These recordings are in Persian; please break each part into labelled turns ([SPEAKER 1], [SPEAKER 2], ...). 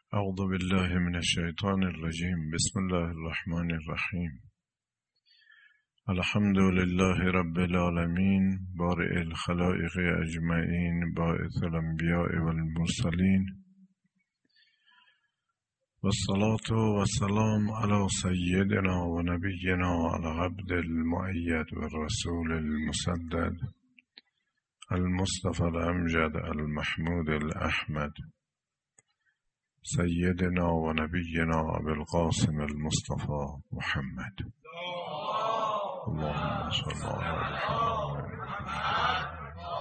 [SPEAKER 1] أعوذ بالله من الشيطان الرجيم. بسم الله الرحمن الرحيم. الحمد لله رب العالمين، بارئ الخلائق أجمعين، باعث الأنبياء والمرسلين، والصلاة والسلام على سيدنا ونبينا العبد المؤيد والرسول المسدد المصطفى الأمجد المحمود الأحمد سيدنا ونبينا أبي القاسم المصطفى محمد. اللهم صل على محمد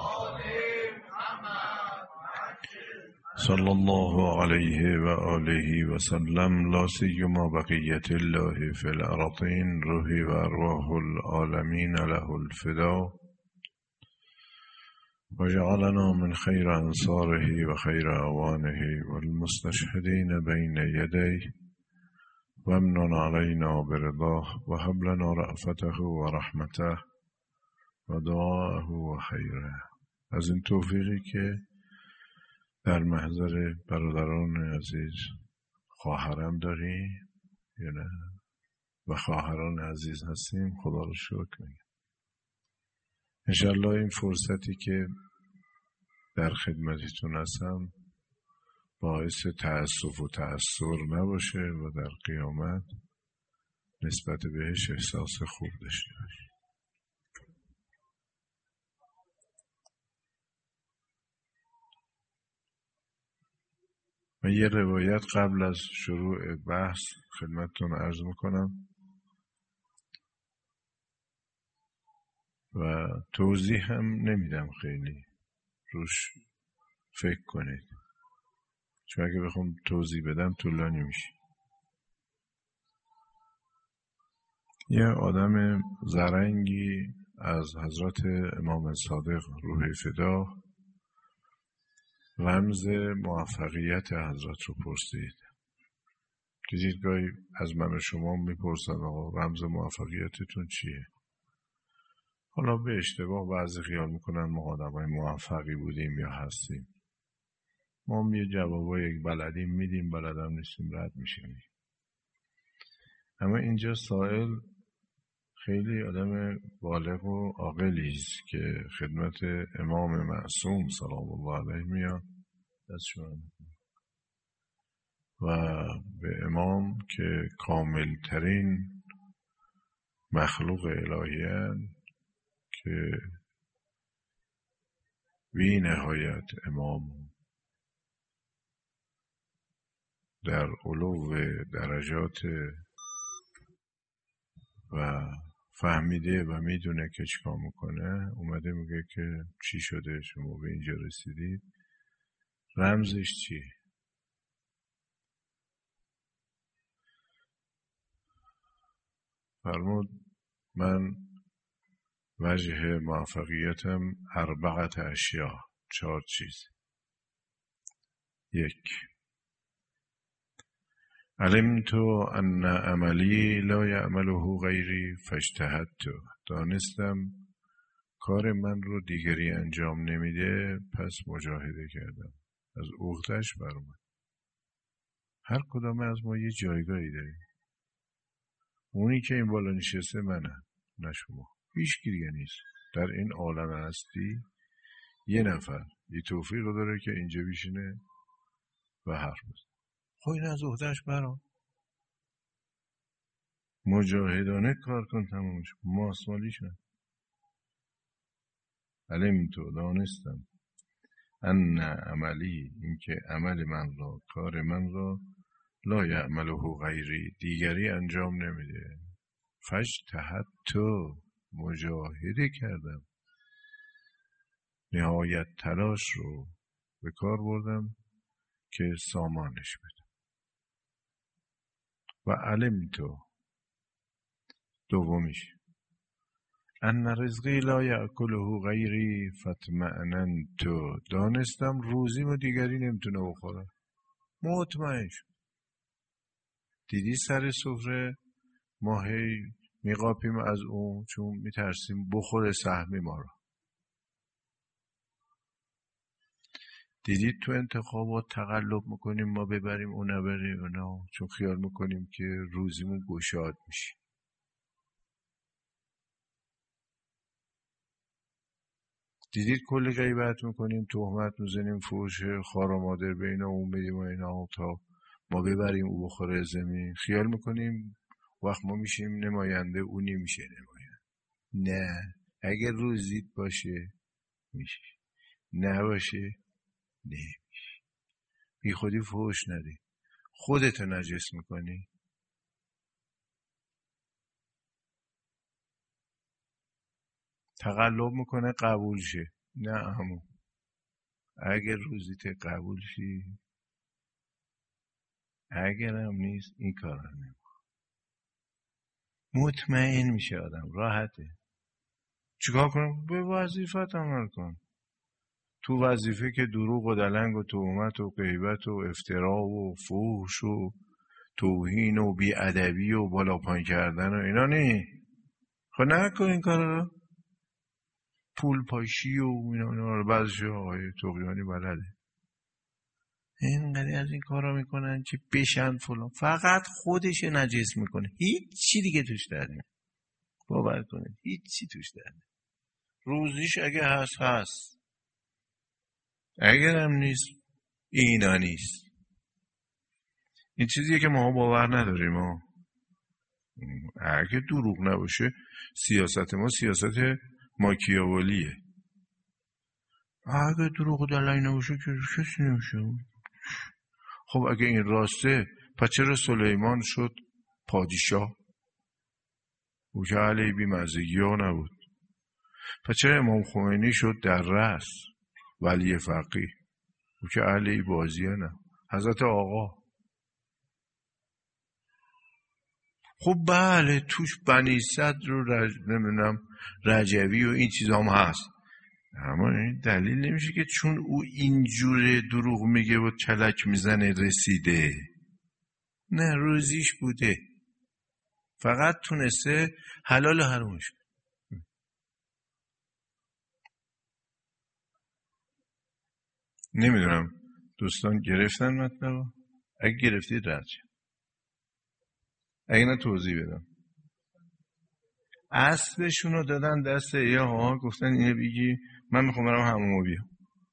[SPEAKER 1] صلى الله عليه وآله وسلم، لا سيما بقية الله في الأرضين، روحي وأرواح العالمين له الفداء، وجعلنا من خير أنصاره وخير أوانه والمستشهدين بين يديه، وامنن علينا برضاه، وهب لنا رأفته ورحمته ودعاءه وخيره. از این توفیقی که در محضر برادران عزیز خواهرم داریم یا نه و خواهران عزیز هستیم، خدا رو شکر میگم. انشالله این فرصتی که در خدمتتون هستم باعث تأسف و تأثر نباشه و در قیامت نسبت بهش احساس خوب داشته باشیم. من یه روایت قبل از شروع بحث خدمتتون عرض میکنم و توضیح هم نمیدم، خیلی روش فکر کنید، چون اگه بخوام توضیح بدم طولانی میشه. یه آدم زرنگی از حضرت امام صادق روح فدا رمز موفقیت حضرت رو پرسید. دیدید گاهی از من و شما میپرسن آقا رمز موفقیتتون چیه؟ حالا به اشتباه بعضی خیال میکنن ما آدمای موفقی بودیم یا هستیم. ما هم یه جوابای بلدیم میدیم، بلدم نیستیم رد میشیم. اما اینجا سائل خیلی آدم بالغ و عاقلی است که خدمت امام معصوم سلام الله علیه میاد و به امام که کامل ترین مخلوق الهی‌اند، که بی نهایت امام در علو درجات و فهمیده و میدونه که چیکار میکنه، اومده میگه که چی شده شما به اینجا رسیدید، رمزش چیه؟ فرمود من وجه موفقیتم 4 اشیاء، 4 چیز. 1. علمت ان عملی لا یعمله غیری فاجتهدت. دانستم کار من رو دیگری انجام نمیده، پس مجاهده کردم. از عقده‌اش برآمد. هر کدام از ما یه جایگاهی داریم. اونی که این بالا نشسته منم، نه شما. هیچ کی دیگه نیست. در این عالم هستی یه نفر یه توفیق داره که اینجا بشینه و حرف بزنه. خب این از عهده‌اش برام. مجاهدانه کار کن، تموم شد. ماسمالیش نه. علم تو دانستم ان عملی، این که عمل من را، کار من را، لا یعمله غیری، دیگری انجام نمیده. فاجتهدت، مجاهده کردم، نهایت تلاش رو به کار بردم که سامانش بدم. و علمت، دومیش، ان رزقی لا یأکله غیری فاطمئننت، دانستم روزیمو دیگری نمیتونه بخوره، مطمئن شد. دیدی سر سفره ما هی میقاپیم از اون، چون میترسیم بخوره سهم ما رو. دیدید تو انتخابات تقلب میکنیم ما ببریم اون نبریم اونا، چون خیال میکنیم که روزیمون گشاد میشه. دیدید کلی غیبت میکنیم، تهمت میزنیم، فحش خار و مادر بین اون بدیم و اینا تا ما ببریم او بخوره زمین. خیال میکنیم وقت ما میشیم نماینده، اونی میشه نماینده. نه، اگر روزید باشه میشه، نباشه نمیشه. بی خودی فحش ندی، خودتو نجس میکنی. تقلب میکنه قبول شه، نه همون اگر روزیت قبول شی، اگرم نیست این کار رو نمیکنه. مطمئن میشه آدم، راحته. چیکار کنم؟ به وظیفت عمل کن. تو وظیفه که دروغ و دلنگ و تهمت و غیبت و افترا و فحش و توهین و بیادبی و بالا پایین کردن و اینا نی. خب نکن این کار رو. پول پاشی و اینا رو بعضی آقای طغیانی بلده اینقدر از این کارا میکنن که بشن فلان، فقط خودش نجس میکنه، هیچ چی دیگه توش در نمیاد. باور کنید هیچ چی توش در نمیاد. روزیش اگه هست، اگر هم نیست اینا نیست. این چیزیه که ما باور نداریم. ما اگه دروغ نباشه سیاست ما سیاست ماکیاولیه. اگه دروغ دلنگ نباشه که کسی نمیشه. خب اگه این راسته پس چرا سلیمان شد پادشاه؟ او که علیه بیمزگی ها نبود. پس چرا امام خمینی شد در رأس ولی فقیه؟ او که علیه بازی ها نه. حضرت آقا خب بله توش بنی صدر و نمیدونم رجوی و این چیز هم هست، اما این دلیل نمیشه که چون او اینجوره دروغ میگه و کلک میزنه رسیده. نه، روزیش بوده، فقط تونسته حلال و حرامش. نمیدونم دوستان گرفتن مطلب؟ اگه گرفتید رد شد، اگه نه توضیح بدم. اسبشون رو دادن دست ها، گفتن اینه بگی من میخوام برم حمومو بیام.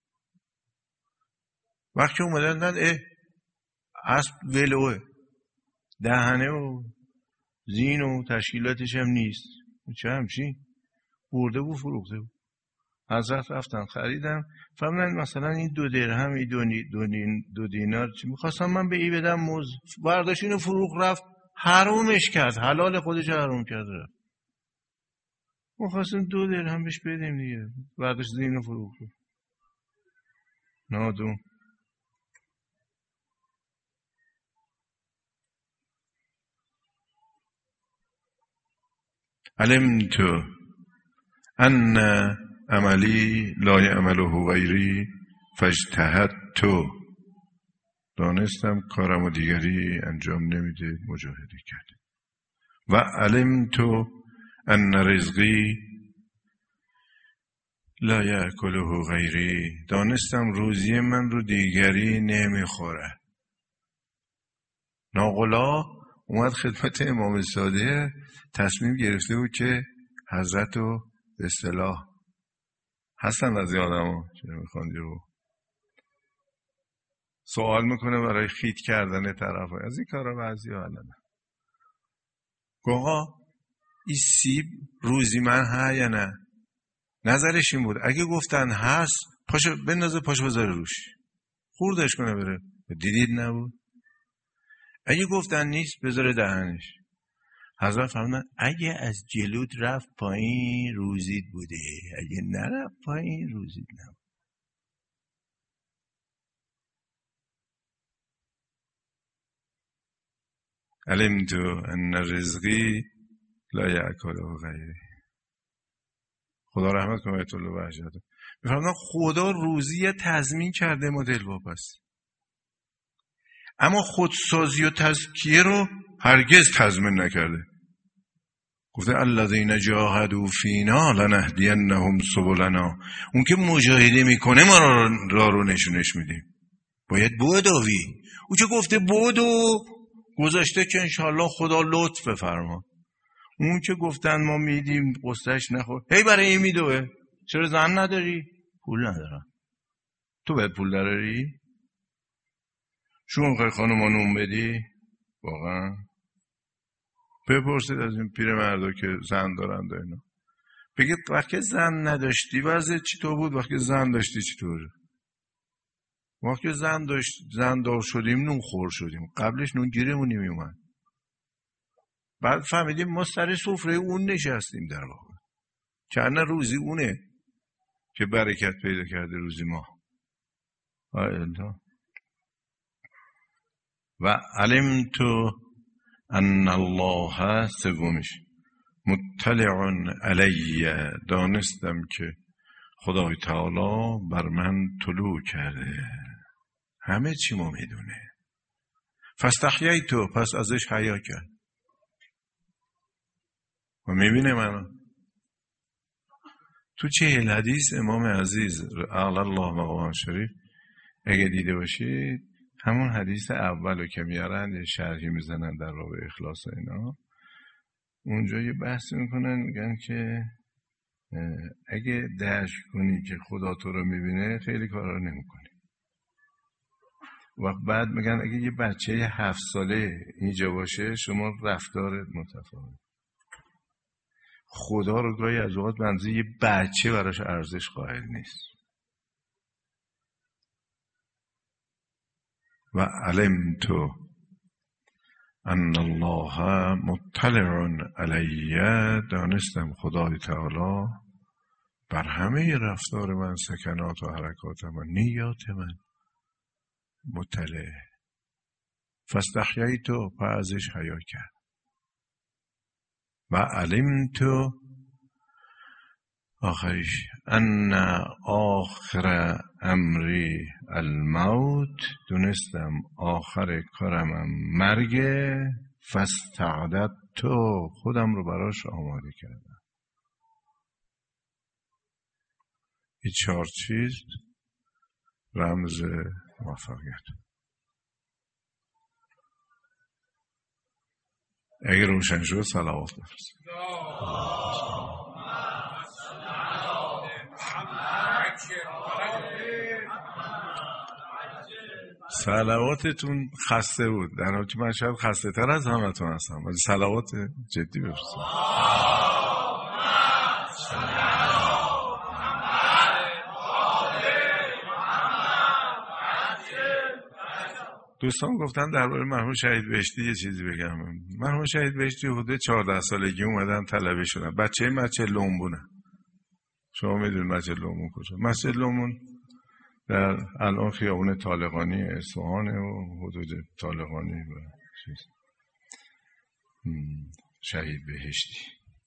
[SPEAKER 1] وقتی اومدن دن اسب ولوه، دهنه و زین و تشکیلاتش هم نیست، چه همچین برده بود فروخته بود. حضرت رفتن خریدم، فهمیدن مثلا این 2 درهم این 2 دینار چی میخواستم من به ای بدم موز، برداشت اینو فروخ رفت حرامش کرد، حلال خودش حرام کرد رفت. میخواستم 2 درهم بهش بدیم دیگه، برداشت زینو فروخت. نادون علمت ان عملی لا یعمله غیری فاجتهدت. دانستم کارم و دیگری انجام نمیده، مجاهده کرد. و علمت ان رزقی لا یأکله غیری. دانستم روزی من رو دیگری نمیخوره. ناقلا اومد خدمت امام صادق، تصمیم گرفته بود که حضرت رو به اصطلاح هستن از این آدم ها چه میخواندی رو سوال میکنه برای خیت کردن طرف های. از این کار ها بعضی ها علمه. گوها این سیب روزی من ها یا نه؟ نظرش این بود اگه گفتن هست پاشو بندازه، پاشو بذاره روش خوردش کنه بره. دیدید نبود؟ اگه گفتن نیست بذاره دهنش. حضرت فرمودن اگه از جلود رفت پایین روزید بوده، اگه نرفت پایین روزید نبود. علمت ان رزقی لا یأکله غیری. خدا رحمت کنه آیت الله بهجت. میفرمودن خدا روزی تضمین کرده ما دلواپس، اما خودسازی و تزکیه رو هرگز تضمین نکرده. گفته الذین جاهدوا فینا لنهدینهم سبلنا. اون که مجاهده میکنه ما را رو نشونش میدیم. باید بودوی. او که گفته بودو گذاشته که انشالله خدا لطف بفرما. اون که گفتن ما میدیم قصهش نخور، هی برای این میدوه. چرا زن نداری؟ پول ندارم. تو باید پول داری؟ شما میخوای خانم نون بدی؟ واقعا بپرسید از این پیرمردا که زن دارند و اینا، بگید وقتی زن نداشتی وضعیت چطور بود، وقتی زن داشتی چطور؟ وقتی زن دار شدیم نون خور شدیم، قبلش نون گیرمون نمیومد. بعد فهمیدیم ما سر سفره اون نشستیم در واقع. چند روزی اونه که برکت پیدا کرده روزی ما. و علمت ان الله سومش مطلع علی، دانستم که خدای تعالی بر من طلوع کرده، همه چی ما میدونه. فاستحییت، پس ازش حیا کرد و میبینه منو. تو چه حدیث امام عزیز اعلی الله مقام شریف اگه دیده باشید، همون حدیث اولو که میارن یه شرحی میزنن در رابطه اخلاص اینا، اونجا یه بحث میکنن، میگن که اگه درک کنی که خدا تو رو میبینه خیلی کارا نمیکنی. و بعد میگن اگه یه بچه 7 ساله اینجا باشه شما رفتارت متفاوت. خدا رو گاهی از اوقات بنظر یه بچه براش ارزش قائل نیست. و علمت ان الله مطلع علی، دانستم خدای تعالی بر همه رفتار من، سکنات و حرکات من، نیات من مطلع. فاستحییت، پس ازش حیا کرد. و علمت آخرش ان آخر امری الموت، دونستم آخر کارم مرگه. فاستعددت، خودم رو براش آماده کردم. این 4 چیز رمز موفقیت. اگر روشن شد صلوات بفرست. صلواتتون خسته بود، در حالی که من شاید خسته تر از همتون هستم، ولی صلوات جدی بفرستم. دوستان گفتن درباره مرحوم شهید بهشتی یه چیزی بگم. مرحوم شهید بهشتی حدود 14 سالگی اومدن طلبه شدن. بچه مسجد لومبونه. شما میدونید مسجد لومبون کجا؟ مسجد لومبون در الان خیابون طالقانی اصفهان و حدود طالقانی و چیز شهید بهشتی.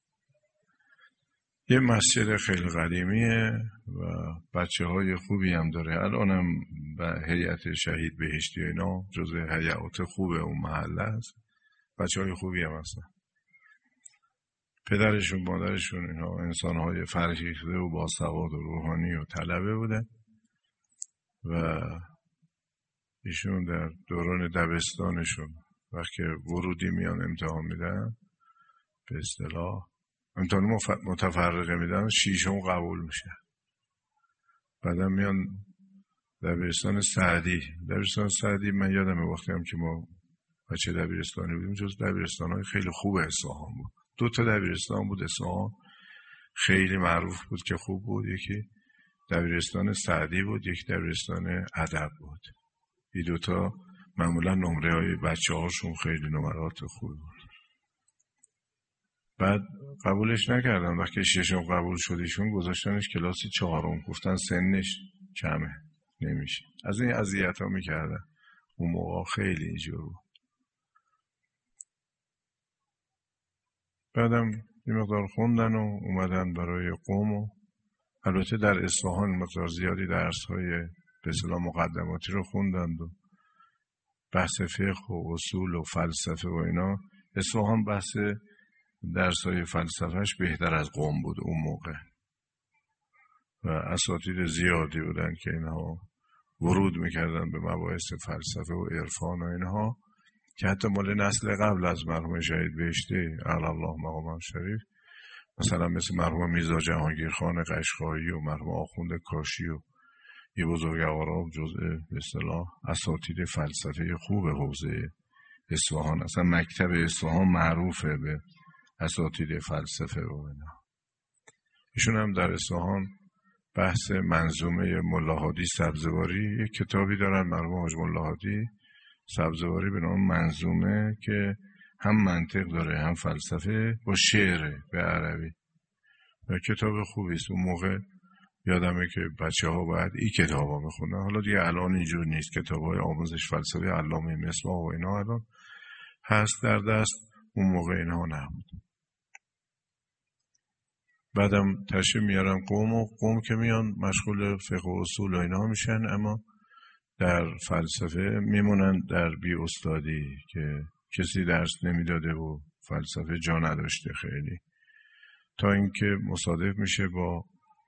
[SPEAKER 1] یه مسجد خیلی قدیمیه و بچه های خوبی هم داره. الانم به هیئت شهید بهشتی اینا جزء هیئات خوب اون محله است. بچه های خوبی هم هستن. پدرشون مادرشون اینا انسان های فرهیخته و باسواد و روحانی و طلبه بودن و ایشون در دوران دبستانشون وقتی ورودی میان امتحان میدن، به اصطلاح امتحان متفرقه میدن، 6 قبول میشه. بعدم میان دبیرستان سعدی من یادمه وقتی هم که ما بچه دبیرستانی بودیم جز دبیرستان‌های خیلی خوب اصفهان بود. 2 تا دبیرستان بود اصفهان خیلی معروف بود که خوب بود. یکی دبیرستان سعدی بود، یکی دبیرستان ادب بود. این 2 تا معمولا نمره های بچه هاشون خیلی نمرات خوب بود. بعد قبولش نکردن. وقتی 6 قبول شدیشون گذاشتنش کلاس 4، گفتن سنش کمه نمیشه. از این اذیت ها میکردن. اون موقع خیلی اینجور بود. بعدم یه مقدار خوندن و اومدن برای قم و البته در اصفهان مقدار زیادی درس های به اصطلاح مقدماتی رو خوندند و بحث فقه و اصول و فلسفه و اینا. اصفهان بحث درسای فلسفهش بهتر از قم بود اون موقع و اساتید زیادی بودن که اینها ورود میکردن به مباحث فلسفه و عرفان و اینها که حتی مال نسل قبل از مرحوم شهید بهشتی اعلی الله مقامه شریف، مثلا مثل مرحوم میرزا جهانگیرخان قشقایی و مرحوم آخوند کاشی و یه بزرگوارا جزء به اصطلاح اساتید فلسفه خوب حوزه اصفهان. اصلا مکتب اصفهان معروفه به اساتید فلسفه و اینا. ایشون هم در اصفهان بحث منظومه ملا هادی سبزواری یک کتابی دارن، مرحوم حاج ملا هادی سبزواری به نام منظومه، که هم منطق داره هم فلسفه با شعر به عربی و کتاب خوبی است. اون موقع یادمه که بچه‌ها باید این کتابا بخونن. حالا دیگه الان اینجور نیست، کتاب‌های آموزش فلسفی علامه مصباح و اینا الان هست در دست، اون موقع اینها نبود. بعدم تشریف میارن قم و قم که میان مشغول فقه و اصول و اینها میشن، اما در فلسفه میمونن در بی استادی که کسی درس نمیداده و فلسفه جا نداشته خیلی، تا اینکه مصادف میشه با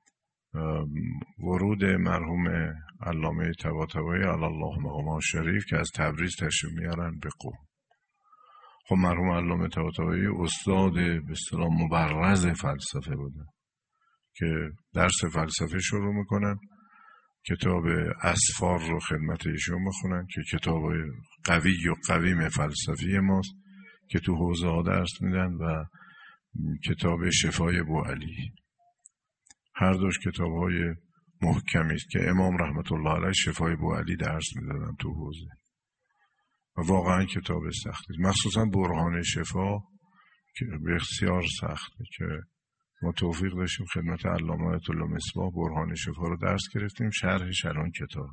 [SPEAKER 1] ورود مرحوم علامه طباطبایی علی الله مقامه شریف که از تبریز تشریف میارن به قم. خب مرحوم علامه طباطبایی استاد به اصطلاح مبرز فلسفه بوده که درس فلسفه شروع میکنن، کتاب اسفار رو خدمت ایشون میخونن که کتاب قوی و قویم فلسفی ماست که تو حوزه ها درس میدن، و کتاب شفای بوعلی. هر دوش کتاب های محکمی است که امام رحمت الله علیه شفای بوعلی درس میدادن تو حوزه و واقعا کتاب سختی، مخصوصا برهان شفا که بسیار سخته که ما توفیق داشتیم خدمت علامه آیت الله مصباح برهان شفا رو درس گرفتیم، شرحش الان کتاب.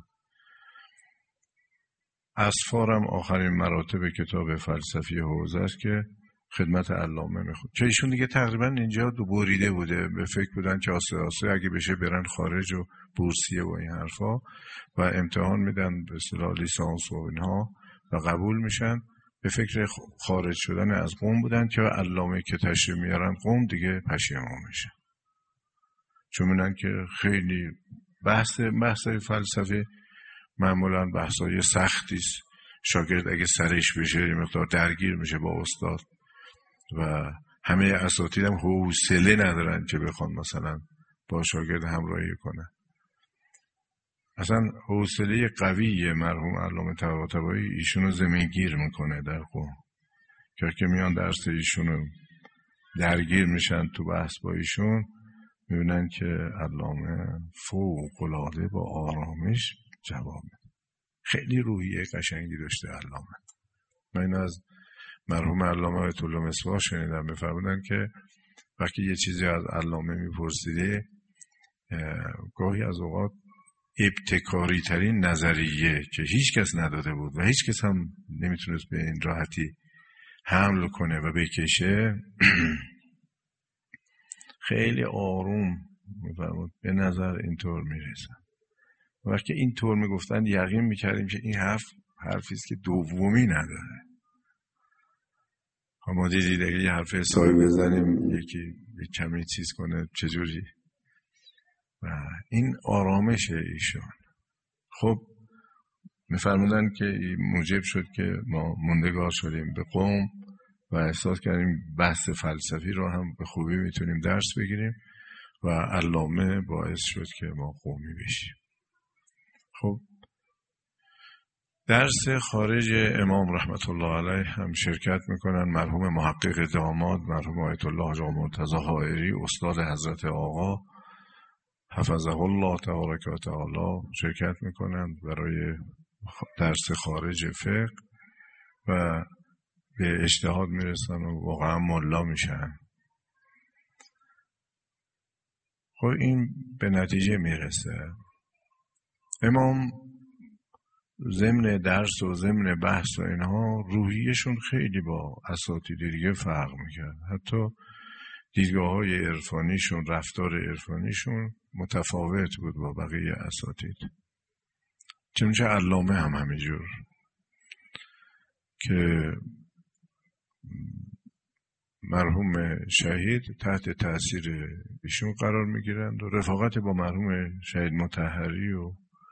[SPEAKER 1] اسفارم آخرین مراتب کتاب فلسفی حوزه است که خدمت علامه میخواد، که ایشون دیگه تقریبا اینجا دو بریده بوده، به فکر بودن که آسته آسته اگه بشه برن خارج و بورسیه و این حرفا و امتحان میدن به اصطلاح لیسانس و اینها و قبول میشن، به فکر خارج شدن از قم بودن که علامه که تشریف میارن قم دیگه پشیمان میشه، چون میدونن که خیلی بحثای فلسفه معمولا بحثای سختیست، شاگرد اگه سرش بشه مقدار درگیر میشه با استاد و همه اساتید هم حوصله ندارن که بخوان مثلا با شاگرد همراهی کنن. اصلا حوصله قوی مرحوم علامه طباطبایی ایشونو زمینگیر میکنه در قم، که میان درس ایشونو درگیر میشن تو بحث با ایشون، میبینن که علامه فوق‌العاده با آرامش جواب میده. خیلی روحیه قشنگی داشته علامه. من از مرحوم علامه آیت الله مصباح شنیدم میفرمودن که وقتی یه چیزی از علامه میپرسیده گاهی از اوقات ابتکاری ترین نظریه که هیچ کس نداده بود و هیچ کس هم نمیتونست به این راحتی حمل کنه و بکشه خیلی آروم میفرمود به نظر اینطور میرسن. وقتی اینطور میگفتن یقین میکردیم که این حرفی است که دومی نداره. ما دیدید اگه یه حرف حسابی بزنیم یکی کمی چیز کنه چجوری، و این آرامشه ایشون. خب میفرمودن که موجب شد که ما موندگار شدیم به قم و احساس کردیم بحث فلسفی رو هم به خوبی میتونیم درس بگیریم و علامه باعث شد که ما قمی بشیم. خب درس خارج امام رحمت الله علیه هم شرکت میکنن مرحوم محقق داماد مرحوم آیت الله حاج مرتضی حائری استاد حضرت آقا حفظه الله تبارک و تعالی شرکت میکنن برای درس خارج فقه و به اجتهاد میرسن و واقعا ملا میشن. خب این به نتیجه میرسه امام ضمن درس و ضمن بحث و اینها روحیشون خیلی با اساتید دیگه فرق میکرد، حتی دیدگاه‌های عرفانیشون رفتار عرفانیشون متفاوت بود با بقیه اساتید. چنانچه علامه هم همینجور که مرحوم شهید تحت تاثیر ایشون قرار میگیرند و رفاقت با مرحوم شهید مطهری و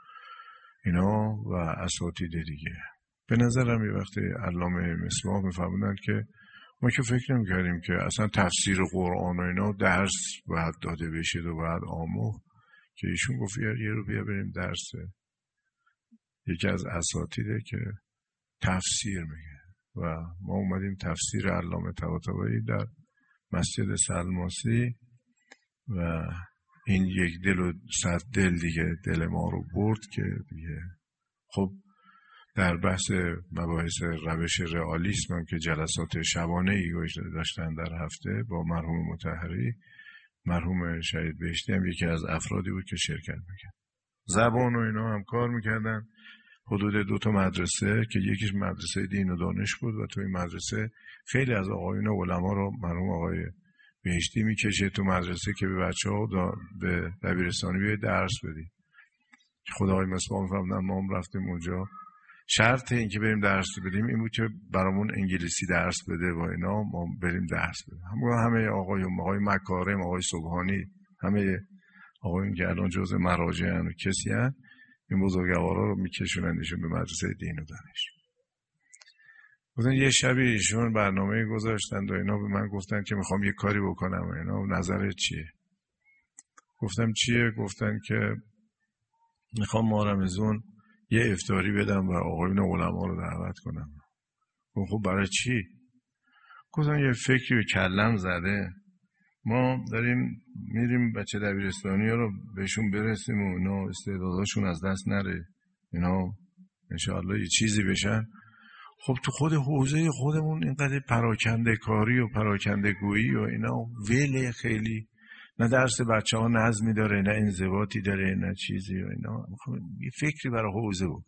[SPEAKER 1] اینا و اساتید دیگه. به نظرم یه وقتی علامه مصباح میفهموندن که ما که فکر نمی‌کردیم که اصلا تفسیر قرآن و اینا درس باید داده بشه و باید آموخت، که ایشون گفت یه رو بیا بریم درس یکی از اساتیده که تفسیر میگه و ما اومدیم تفسیر علامه طباطبایی در مسجد سلماسی و این یک دل و صد دل دیگه دل ما رو برد که دیگه خب در بحث مباحث روش رئالیسم هم که جلسات شبانه ای داشتن در هفته با مرحوم مطهری، مرحوم شهید بهشتی هم یکی از افرادی بود که شرکت میکرد. زبان و اینا هم کار میکردن. حدود 2 مدرسه که یکیش مدرسه دین و دانش بود و تو این مدرسه خیلی از آقایون علما رو مرحوم آقای بهشتی میکشه تو مدرسه که به بچه‌ها به دبیرستانی بیاید درس بدید. خدای مصباح میفهمدن ما هم رفتیم اونجا. شرط این که بریم درس بدیم این بود که برامون انگلیسی درس بده و اینا، ما بریم درس بدیم. همه آقای مکارم، آقای صبحانی، همه آقایون که الان جزء مراجعن و کسی هن، این بزرگوارا رو میکشونن ایشون به مدرسه دین و دانش. گفتن یه شبی ایشون برنامه گذاشتن و اینا به من گفتن که میخوام یه کاری بکنم و اینا، نظرت چیه؟ گفتم چیه؟ گفتن که میخوام ما رمضان یه افطاری بدم و آقایون علما رو دعوت کنم. خب برای چی؟ گفتم یه فکری به کلم زده، ما داریم میریم بچه دبیرستانی ها رو بهشون برسیم و اینا استعداداشون از دست نره، اینا انشاءالله یه چیزی بشن. خب تو خود حوزه خودمون اینقدر پراکنده کاری و پراکنده گویی و اینا وله، خیلی نه درس بچه ها نظمی داره، نه انضباطی داره، نه چیزی و اینا. یه فکری برای حوزه بود.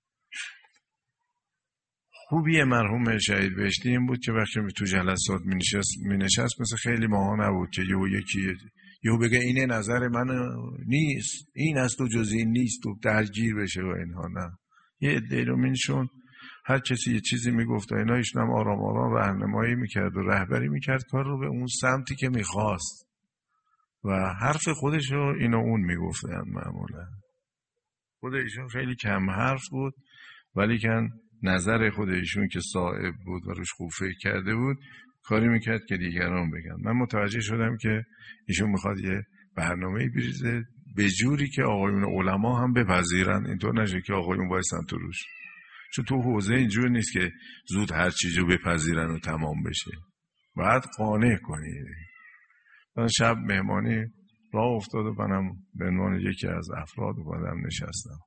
[SPEAKER 1] خوبی مرحوم شهید بهشتی این بود که وقتی تو جلسات می نشست مثل خیلی ماها نبود که یهو بگه اینه نظر من نیست، این است و جز این نیست و درگیر بشه و اینها. نه، یه عده رو مینشون هر کسی یه چیزی میگفت و اینا، ایشون هم آرام آرام راهنمایی میکرد و رهبری میکرد کار رو به اون سمتی که میخواست و حرف خودش رو این و اون میگفتن. معمولا خود ایشون خیلی کم حرف بود ولی که نظر خود ایشون که صائب بود و روش خوب فکر کرده بود کاری میکرد که دیگران بگن. من متوجه شدم که ایشون میخواد یه برنامه‌ای بریزه به جوری که آقایون علما هم بپذیرن، اینطور نشه که آقایون وایسن تو روش، چون تو حوزه اینجور نیست که زود هر چیزو بپذیرن و تمام بشه، باید قانع کنی. من شب مهمانی راه افتاد و منم به عنوان یکی از افراد اومدم نشستم.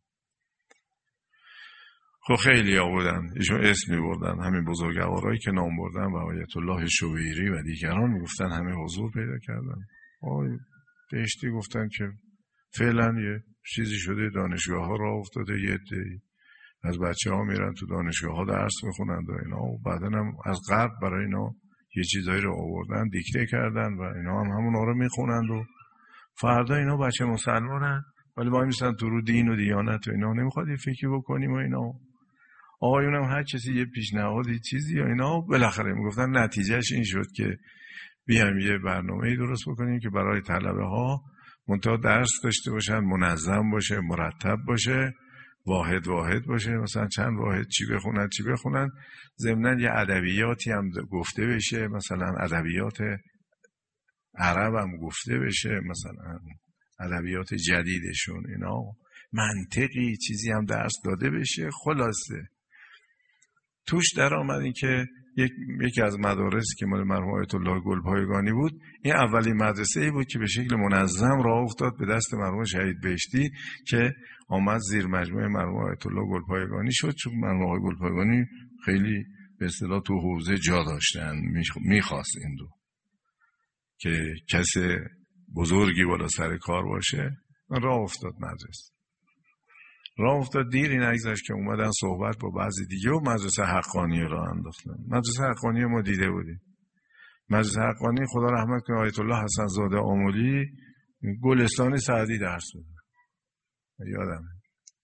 [SPEAKER 1] خب خیلی ها بودن، ایشون اسم می بردن، همین بزرگوارایی که نام بردن و آیت الله شویری و دیگران می گفتن، همه حضور پیدا کردن. آقای بهشتی گفتن که فعلا یه چیزی شده، دانشگاه ها راه افتاده، یه عده‌ای از بچه ها میرن تو دانشگاه ها درس میخونند و اینا، و بعدن هم از غرب برای اینا یه چیزایی رو آوردن دیکته کردن و اینا هم همون رو میخونند و فردا اینا بچه مسلمانن ولی با میستن تو رو دین و دیانت و اینا، نمیخواد یه فکری بکنیم و اینا. آقایون هم هر کسی یه پیشنهادی چیزی و اینا، بالاخره میگفتن نتیجهش این شد که بیایم یه برنامه‌ای درست بکنیم که برای طلبه ها منتها درس داشته باشن، منظم باشه، مرتب باشه، واحد باشه، مثلا چند واحد چی بخونن، ضمناً یه ادبیاتی هم گفته بشه، مثلا ادبیات عرب هم گفته بشه، مثلا ادبیات جدیدشون اینا، منطقی چیزی هم درس داده بشه. خلاصه توش در آمد این که یکی از مدارسی که مال مرحوم آیت الله گلپایگانی بود، این اولین مدرسه ای بود که به شکل منظم راه افتاد به دست مرحوم شهید بهشتی که آمد زیر مجموعه مرحوم آیت الله گلپایگانی شد، چون مرحوم آقای گلپایگانی خیلی به اصطلاح تو حوزه جا داشتن، میخواست این دو که کسی بزرگی بالا سر کار باشه. راه افتاد مدرسه، راه افتاد. دیر این نگذشت که اومدن صحبت با بعضی دیگه و مدرسه حقانی راه انداختن. مدرسه حقانی ما دیده بودیم. مدرسه حقانی خدا رحمت کنه آیت الله حسن زاده آملی گلستان سعدی درس بوده، یادمه،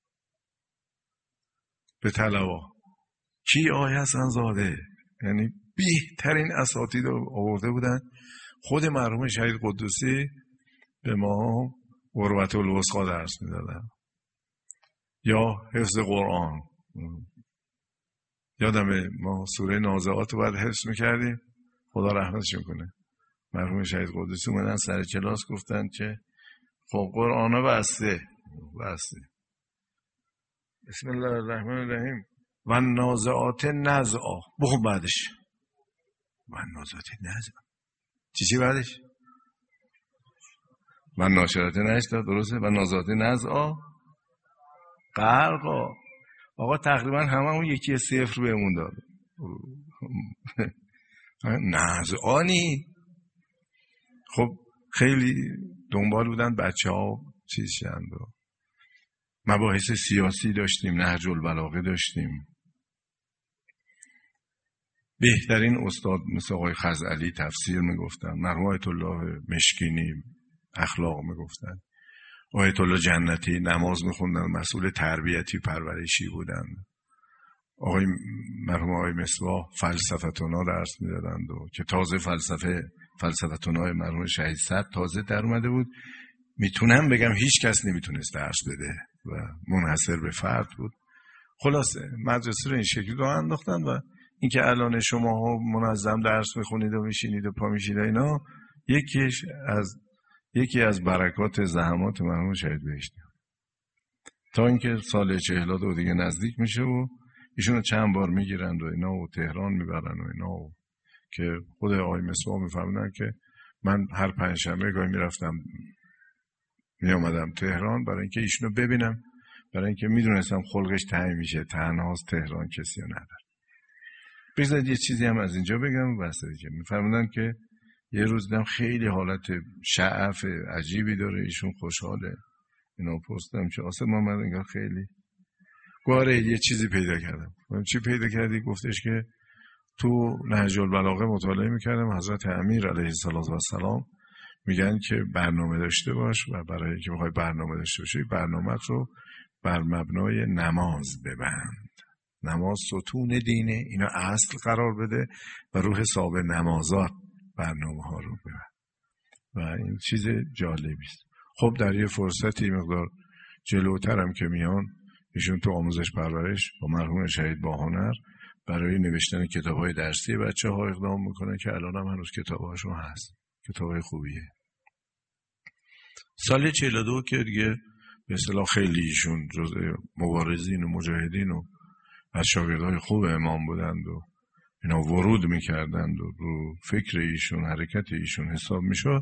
[SPEAKER 1] به طلبا کی آقای حسن زاده، یعنی بهترین اساتید رو آورده بودن. خود مرحوم شهید قدوسی به ما قربت الوثقا درس میدادن یا حفظ قرآن. یادمه ما سوره نازعات رو باید حفظ میکردیم، خدا رحمتشون کنه. مرحوم شهید قدوسی اومدن سر کلاس گفتن که خب قرآن ها بسته. بسم الله الرحمن الرحیم و نازعات نزعا. بخون بعدش و نازعات نزعا چی بعدش؟ و ناشرات نشتا، درسته؟ و نازعات نزعا غرقا. آقا تقریبا همون یکی صفر بهمون داد. نزعانی. خب خیلی دنبال بودن بچه ها چیز شدند. مباحث سیاسی داشتیم، نهج البلاغه داشتیم. بهترین استاد مثل آقای خزعلی تفسیر میگفتن، مرحوم آیت الله مشکینی اخلاق میگفتن، آیت الله جنتی نماز میخوندن، مسئول تربیتی پرورشی بودن. آقای مرحوم آقای مصباح فلسفتونا درس میدادند و که تازه فلسفتونای مرحوم شهید صد تازه در اومده بود. میتونم بگم هیچ کس نمیتونست درس بده و منحصر به فرد بود. خلاصه مدرسه رو این شکلی راه انداختن و اینکه الان شما منظم درس میخونید و میشینید و پا میشید اینا یکی از برکات زحمات مرحوم شهید بهشتی. تا اینکه سال 42 دیگه نزدیک میشه و ایشونو چند بار میگیرند و اینا و تهران میبرن و اینا و که خود آقای مصباح میفهمن که من هر پنجشنبه گاهی میرفتم میامدم تهران برای اینکه ایشونو ببینم، برای اینکه میدونستم خلقش تعیین میشه، تنهاست تهران، کسی رو نداره. بذارید یه چیزی هم از اینجا بگم. بس دیگه میفرمودن که یه روز دیدم خیلی حالت شعف عجیبی داره، ایشون خوشحاله. اینا پرسیدم چه آسه محمد انگار خیلی گواره یه چیزی پیدا کردم. چی پیدا کردی؟ گفتش که تو نهج البلاغه مطالعه میکردم، حضرت امیر علیه السلام میگن که برنامه داشته باش و برای اینکه بخوای برنامه داشته باشی برنامه‌ت رو بر مبنای نماز ببند. نماز ستون دینه، اینو اصل قرار بده و رو حساب نمازات برنامه ها رو ببند و این چیز جالبی است. خب در یه فرصتی مقدار جلوترم که میان ایشون تو آموزش پرورش با مرحوم شهید باهنر برای نوشتن کتاب‌های درسی بچه‌ها اقدام میکنه که الان هم هنوز کتاب‌هاشون هست. کتاب‌های خوبیه. سال 42 که دیگه به اصطلاح خیلی ایشون جزء مبارزین و مجاهدین و از شاگردای خوب امام بودند و اینا ورود میکردند و رو فکر ایشون حرکت ایشون حساب میشد.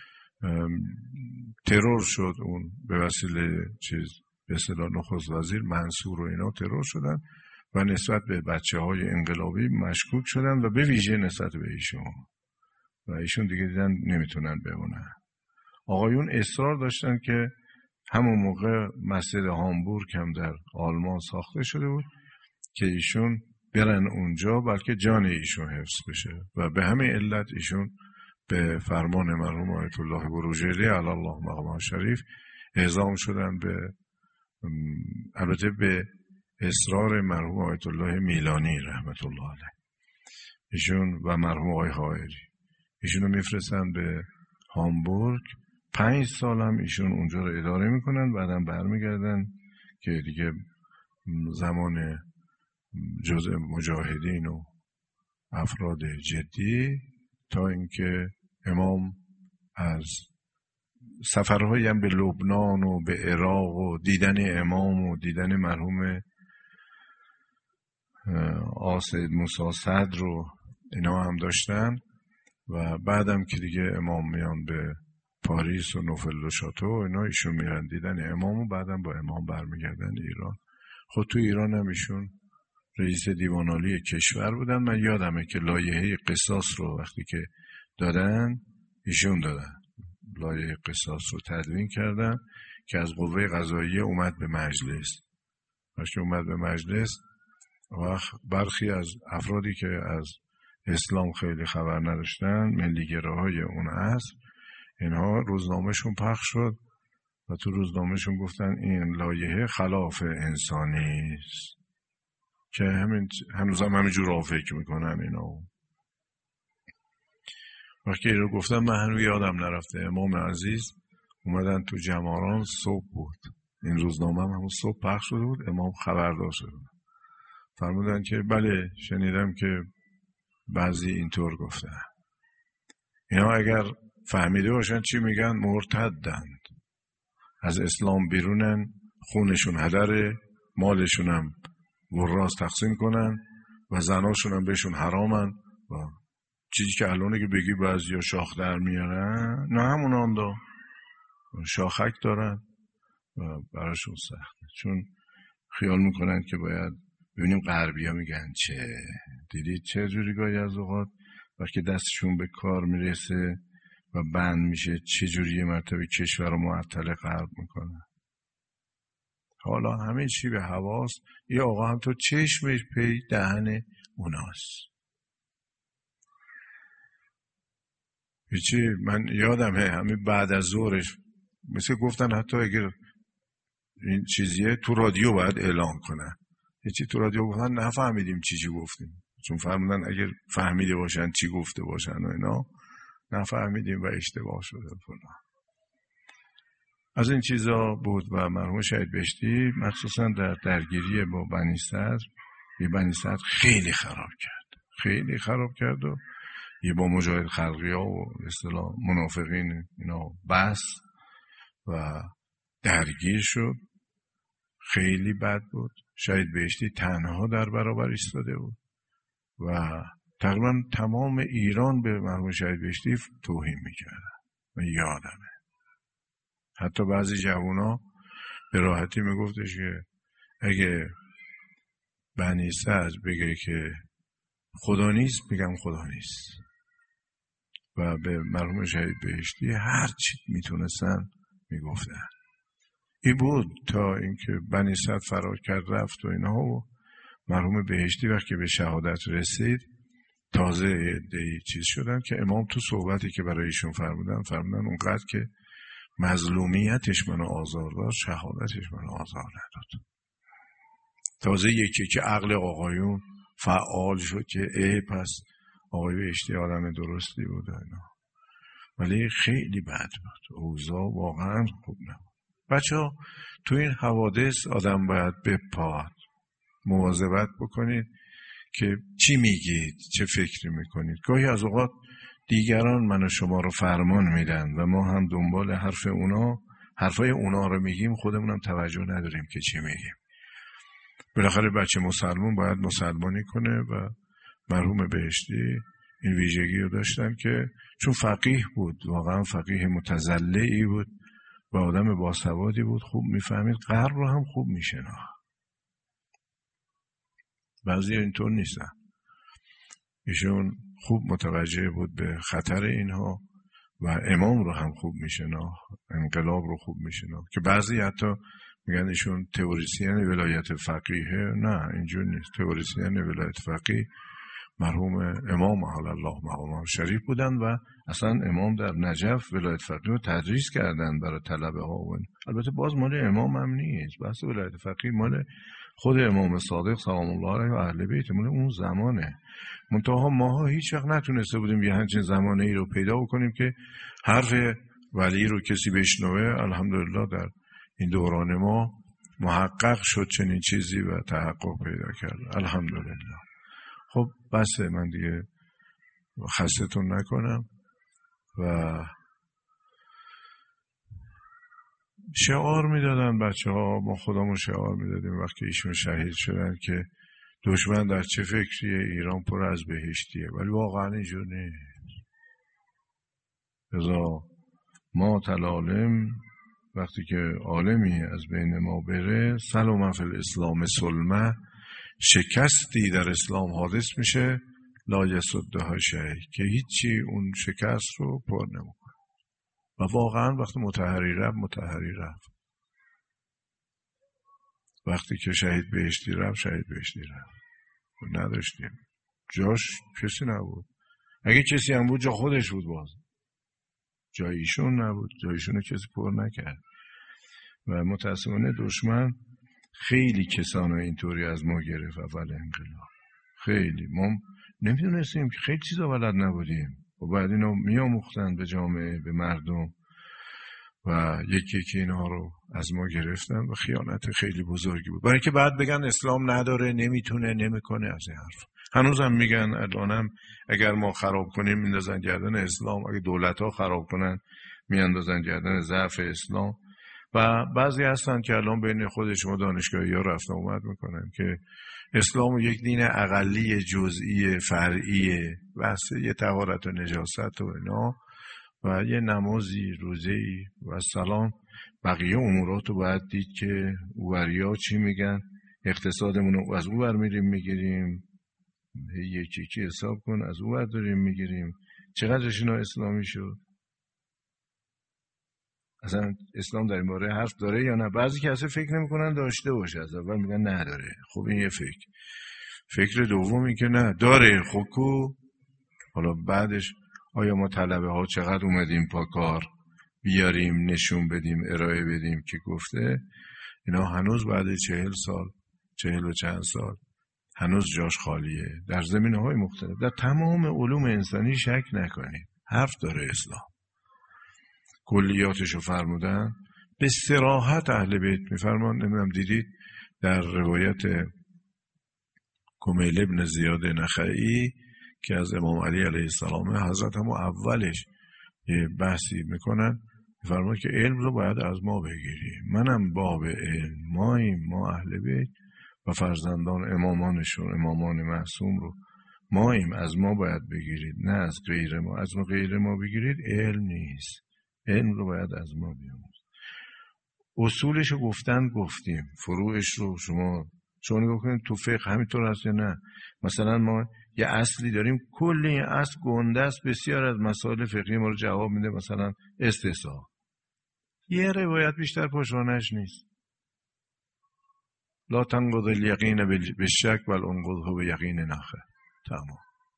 [SPEAKER 1] ترور شد اون به وسیله چیز به اصطلاح نخست وزیر منصور و اینا ترور شدن و نسبت به بچه‌های انقلابی مشکوک شدن و به ویژه نسبت به ایشون و ایشون دیگه دیدن نمیتونن بمونن. آقایون اصرار داشتن که همون موقع مسجد هامبورگ هم در آلمان ساخته شده بود که ایشون برن اونجا بلکه جان ایشون حفظ بشه و به همین علت ایشون به فرمان مرحوم آیت الله بروجردی علی الله مقامه شریف اعزام شدن به البته به اصرار مرحوم آیت الله میلانی رحمت الله علیه. ایشون و مرحوم آقای حائری ایشونو میفرستن به هامبورگ. 5 سال هم ایشون اونجا رو اداره میکنن، بعدم برمیگردن که دیگه زمان جزء مجاهدین و افراد جدی تا اینکه امام از سفرهایی هم به لبنان و به عراق و دیدن امام و دیدن مرحوم آسد موسی صدر رو اینا هم داشتن و بعدم که دیگه امام میان به پاریس و نوفل و شاتو اینا ایشون میرن دیدن امام و بعدم با امام برمیگردن ایران. خود تو ایران هم ایشون رئیس دیوان عالی کشور بودن. من یادمه که لایحه قصاص رو وقتی که دادن ایشون دادن، لایحه قصاص رو تدوین کردن که از قوه قضاییه اومد به مجلس. وقتی اومد به مجلس برخی از افرادی که از اسلام خیلی خبر نداشتن، ملیگراهای اون عصر، اینها روزنامهشون پخش شد و تو روزنامهشون گفتن این لایحه خلاف انسانی است که هنوز هم همینجور فکر میکنن اینا. وقتی این رو گفتم من هنوز یادم نرفته. امام عزیز اومدن تو جماران، صبح بود، این روزنامه هم همون صبح پخش شده بود، امام خبردار شده بود، فرمودن که بله شنیدم که بعضی اینطور گفتن، اینا اگر فهمیده باشن چی میگن مرتدند، از اسلام بیرونن، خونشون هدره، مالشون هم وراث تقسیم کنن و زناشون هم بهشون حرامن و چیزی که الانه که بگی بعضی ها شاخ در میارن، نه همون آندا شاخک دارن و براشون سخته، چون خیال میکنن که باید ببینیم غربی ها میگن چه دیدید چه جوری گاهی از اوقات وقتی دستشون به کار میرسه و بند میشه چه جوری یه مرتبه کشور رو معطل غرب میکنن. حالا همه چی به حواس، یه آقا هم تو چشمش پی دهن اوناست. چی من یادمه همین بعد از ظهرش مثل گفتن حتی اگر این چیزیه تو رادیو باید اعلام کنن، هیچی تو رادیو گفتن نفهمیدیم چی گفتیم، چون فرمودن اگر فهمیده باشن چی گفته باشن و اینا نفهمیدیم و اشتباه شده فلان. از این چیزا بود و مرحوم شهید بهشتی مخصوصا در درگیری با بنی صدر، یه بنی صدر خیلی خراب کرد و یه با مجاهد خلقی ها و اصطلاح منافقین اینا بس و درگیر شد، خیلی بد بود. شهید بهشتی تنها در برابر ایستاده بود و تقریبا تمام ایران به مرحوم شهید بهشتی توهین میکردن و یادمه حتی بعضی جوونا به راحتی میگفتش که اگه بنی صدر بگه که خدا نیست میگم خدا نیست و به مرحوم شهید بهشتی هر چی میتونستن میگفتن. این بود تا اینکه بنی صدر فرار کرد رفت و اینا و مرحوم بهشتی وقتی به شهادت رسید تازه عده‌ای چیز شدن که امام تو صحبتی که برای ایشون فرمودن اونقدر که مظلومیتش منو آزار داد شهادتش منو آزار نداد. تازه یکی که عقل آقایون فعال شد که پس آقای بهشتی آدم درستی بود اینا. ولی خیلی بد بود، اوضاع واقعا خوب نبود. بچه‌ها تو این حوادث آدم باید بپاد مواظبت بکنید که چی میگید، چه فکری میکنید. گاهی از اوقات دیگران من و شما رو فرمان میدن و ما هم دنبال حرفای اونا رو میگیم، خودمونم توجه نداریم که چی میگیم. بالاخره بچه مسلمان باید مسلمانی کنه و مرحوم بهشتی این ویژگی رو داشتن که چون فقیه بود، واقعا فقیه متزلعی بود و آدم باسوادی بود، خوب میفهمید، غرب رو هم خوب میشناخت. بعضی اینطور نیستن. ایشون خوب متوجه بود به خطر اینها و امام رو هم خوب میشناخت، انقلاب رو خوب میشناخت که بعضی حتی میگن ایشون تئوریسین ولایت فقیه. نه اینجور نیست. تئوریسین ولایت فقیه مرحوم امام حال الله مقامه شریف بودن و اصلا امام در نجف ولایت فقیه رو تدریس کردن برای طلبه ها. البته باز مال امام هم نیست، بحث ولایت فقیه مال خود امام صادق سلام الله علیه و اهل بیت، مال اون زمانه. منتها ماها هیچ وقت نتونسته بودیم یه همچین زمانه ای رو پیدا بکنیم که حرف ولی رو کسی بشنوه. الحمدلله در این دوران ما محقق شد چنین چیزی و تحقق پیدا کرد، الحمدلله. خب بسه، من دیگه خستتون نکنم و شعار میدادن بچه ها، ما خودمون شعار میدادیم وقتی ایشون شهید شدن که دشمن در چه فکریه، ایران پر از بهشتیه، ولی واقعا اینجور نیست. ازا ما تلالم، وقتی که عالمی از بین ما بره، سلام فی الاسلام سلمه، شکستی در اسلام حادث میشه، لا یسدها شیء، که هیچی اون شکست رو پر نمیکنه. و واقعا وقتی مطهری رفت، وقتی که شهید بهشتی رفت نداشتیم، جاش کسی نبود. اگه کسی هم بود جا خودش بود، باز جای ایشون نبود، جایشون رو کسی پر نکرد. و متاسفانه دشمن خیلی کسان اینطوری از ما گرفت اول انقلاب. خیلی ما نمیدونستیم که خیلی چیزا بلد نبودیم. و بعد اینو میآموختن به جامعه، به مردم و یکی یکی اینها رو از ما گرفتن و خیانت خیلی بزرگی بود. برای که بعد بگن اسلام نداره، نمیتونه، نمیکنه، از این حرف. هنوزم میگن، الانم اگر ما خراب کنیم میندازن گردن اسلام، اگه دولت‌ها خراب کنن میاندازن گردن ضعف اسلام. و بعضی هستن که الان بین خود شما دانشگاهی‌ها رفت اومد میکنن که اسلام یک دین اقلی جزئی فرعیه، بحث یه طهارت و نجاست و اینا و یه نمازی، روزه‌ای و سلام، بقیه امورات رو باید دید که اووریا چی میگن، اقتصادمون رو از اوور میریم میگیریم، یکی یکی حساب کن، از اوور داریم میگیریم، چقدرش اینا اسلامی شد؟ اصلا اسلام در این باره حرف داره یا نه؟ بعضی که اصلا فکر نمیکنن داشته باشه، از اول میگن نداره. خب این یه فکر دومی که نه داره، خب کو؟ حالا بعدش آیا ما طلبه ها چقدر اومدیم پا کار بیاریم، نشون بدیم، ارائه بدیم که گفته؟ اینا هنوز بعد 40 سال، 40 و چند سال هنوز جاش خالیه در زمینه‌های مختلف. در تمام علوم انسانی شک نکنید حرف داره اسلام. کلیاتشو فرمودن به صراحت. اهل بیت میفرمان، نمیدونم دیدید در روایت کمیل ابن زیاد نخعی که از امام علی علیه السلام، حضرت هم اولش یه بحثی میکنن، میفرمان که علم رو باید از ما بگیری. منم باب علم، ما اهل بیت و فرزندان امامانشون، امامان معصوم رو ماییم، از ما باید بگیرید، نه از غیر ما. از ما غیر ما بگیرید علم نیست، علم رو باید از ما بیاموزید. اصولش رو گفتیم، فروعش رو شما چون بکنید تو فقه همینطور هست یا نه؟ مثلا ما یه اصلی داریم، کل این اصل گنده است، بسیار از مسائل فقهی ما رو جواب میده. مثلا استحسان، یه روایت بیشتر پشوانش نیست. لا تنقض الیقین بالشک بل انقضه بیقین نخه. تمام.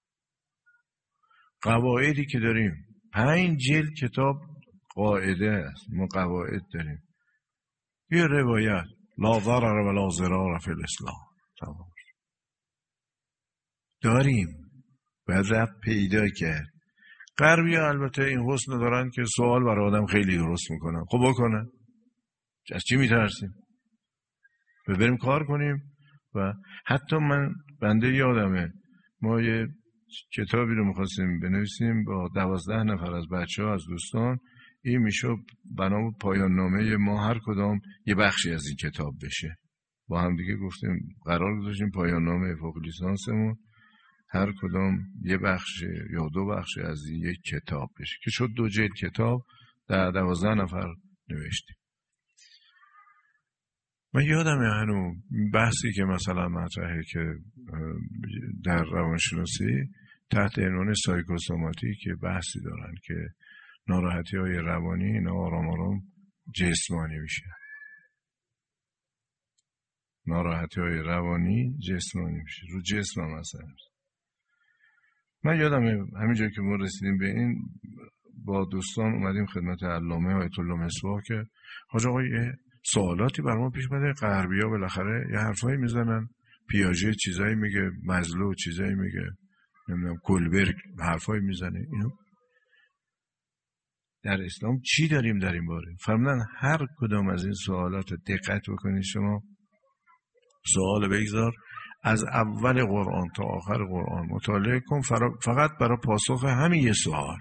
[SPEAKER 1] قواعدی که داریم 5 جلد کتاب قاعده است، ما قواعد داریم. یه روایت لا ضرر ولا ضرار فی الاسلام. تمام. داریم، باید رفت پیدا کرد. غربی ها البته این حسن دارن که سوال برای آدم خیلی درست میکنن. خب بکنن، از چی میترسیم؟ بریم کار کنیم. و حتی بنده یادمه ما یه کتابی رو میخواستیم بنویسیم با 12 نفر از بچه‌ها، از دوستان. این میشه بنا به پایان نامه ما هر کدام یه بخشی از این کتاب بشه. با هم دیگه گفتیم قرار گذاشتیم پایان نامه فوق لیسانسمون هر کدام یه بخش یا 2 بخش از این یک کتاب بشه که شد 2 جلد کتاب، در 12 نفر نوشتیم. من یادمه هنوز بحثی که مثلا مطرحه که در روانشناسی تحت عنوان سایکوسوماتیک که بحثی دارن که ناراحتی های روانی اینا آرام آرام جسمانی میشه. ناراحتی های روانی جسمانی میشه، رو جسم هم اثر میشه. من یادمه همینجا که ما رسیدیم به این، با دوستان اومدیم خدمت علامه آیت الله مصباح که حاج آقا یه سوالاتی بر ما پیش اومده. غربی‌ها بالاخره یه حرفایی میزنن، پیاژه چیزایی میگه، مزلو چیزایی میگه، نمیدونم کولبرگ حرفایی میزنه. اینو در اسلام چی داریم در این باره؟ فرمودن هر کدام از این سوالات رو دقت بکنید شما، سوال بگذار از اول قرآن تا آخر قرآن مطالعه کن، فقط برای پاسخ همین یه سوال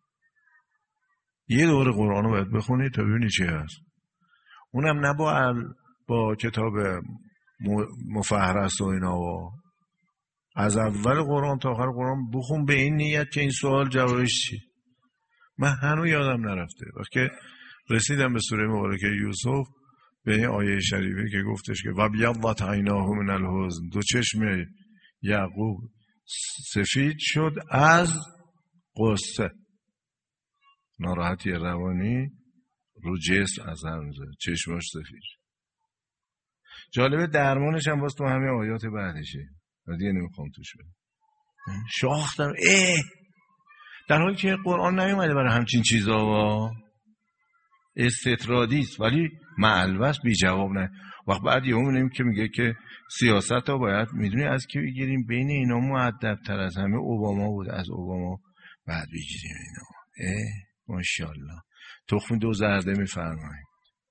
[SPEAKER 1] یه دور قرآن رو باید بخونی تا ببینی چی هست. اونم نه با کتاب مفهرس و اینا، و از اول قرآن تا آخر قرآن بخون به این نیت که این سوال جوابش چی. من هنوز یادم نرفته وقتی رسیدم به سوره مبارکه یوسف، به این آیه شریفه که گفتش که وَبْيَضَّتْ عَيْنَاهُ مِنَ الْحُزْنِ، 2 چشم یعقوب سفید شد از غصه. ناراحتی روانی رو جسم اثر میذاره، چشماش سفید. جالبه درمانش هم باز تو همه آیات بعدشه و دیگه نمیخوام توش برم. شاختم در حالی که قرآن نیومده برای همچین چیزا و استطرادیست، ولی معلوس بی جواب نه. وقت بعد یه همونیم که میگه که سیاست ها باید میدونی از کی بگیریم، بین اینا مؤدب تر از همه اوباما بود. از اوباما بعد بگیریم اینو. ماشاءالله. تخم 2 زرده میفرمایید.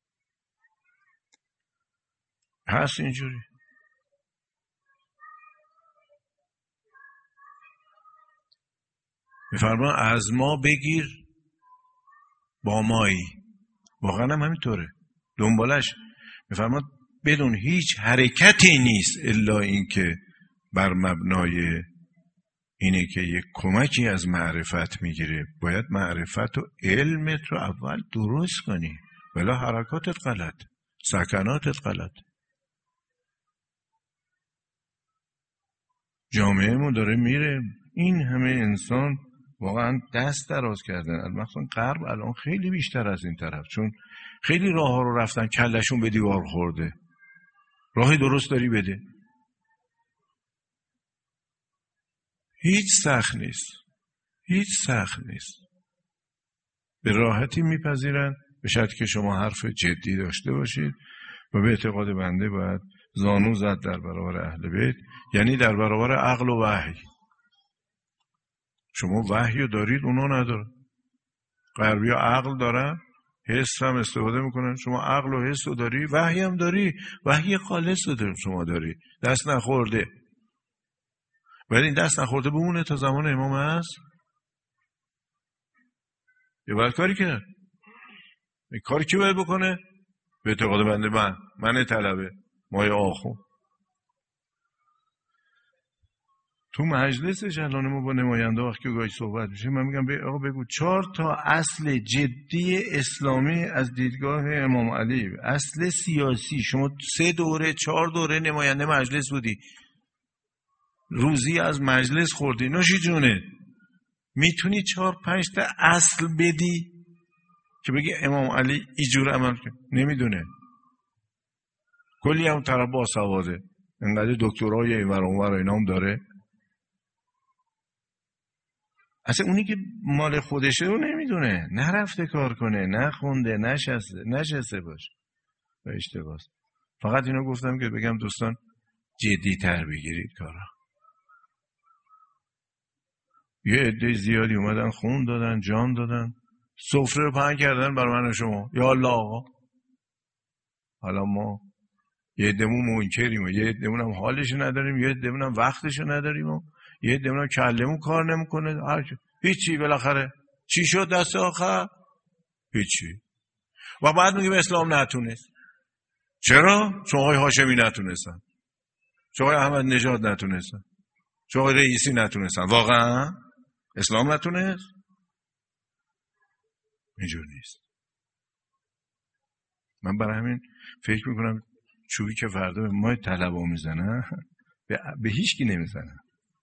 [SPEAKER 1] هست اینجوری. میفرما از ما بگیر با مایی. واقعا هم همینطوره. دنبالش میفرما بدون هیچ حرکتی نیست الا این که بر مبنای اینه که یک کمکی از معرفت میگیره. باید معرفت و علمت رو اول درست کنی، ولی حرکاتت غلط، سکناتت غلط. جامعهمون داره میره. این همه انسان واقعا دست دراز کردن، مثلا غرب الان خیلی بیشتر از این طرف، چون خیلی راه ها رو رفتن کلشون به دیوار خورده. راهی درست داری بده. هیچ سخت نیست. به راحتی میپذیرن، به شرطی که شما حرف جدی داشته باشید و به اعتقاد بنده باید زانو زد در برابر اهل بیت، یعنی در برابر عقل و وحی. شما وحی رو دارید، اونا نداره. غربی ها عقل دارن، حس هم استفاده میکنن. شما عقل و حس رو داری، وحی هم داری. وحی خالص رو داری، شما داری، دست نخورده. ولی این دست نخورده بمونه تا زمان امام هست. یه باید کاری کرد. این کاری کی باید بکنه؟ به اعتقاد بنده من طلبه مای آخو. تو مجلس جلانه ما با نماینده وقتی که گاهی صحبت میشه، من میگم آقا بگو 4 تا اصل جدی اسلامی از دیدگاه امام علی، اصل سیاسی. شما 3 دوره 4 دوره نماینده مجلس بودی، روزی از مجلس خوردی، نوشی جونه. میتونی 4-5 تا اصل بدی که بگی امام علی اینجور عمل کرد؟ نمیدونه. کلی هم طرف با سواده، انقدر دکترای اینور اونور اینا هم داره. اصلا اونی که مال خودشه رو نمیدونه، نرفته کار کنه، نخونده، نشسته باشه و اشتباهه. فقط اینو گفتم که بگم دوستان جدی تر بگیرید کارا. یه عده زیادی اومدن خون دادن، جان دادن، سفره رو پهن کردن بر من و شما. یا الله آقا، حالا ما یه عده‌مون منکریم و یه عده‌مون هم حالش نداریم، یه عده‌مون هم وقتش نداریم و یه عده‌مون هم کلمون کار نمیکنه. هیچی. بالاخره چی شد دست آخر؟ هیچی. و بعد میگیم اسلام نتونست. چرا؟ چون آقای هاشمی نتونستن، چون آقای احمد نژاد نتونستن، چون آقای رئیسی نتونستن. واقعا اسلام نتونست؟ اینجور نیست. من برای همین فکر میکنم چوبی که فردا به ما طلبا میزنه به هیچ کی نمیزنه.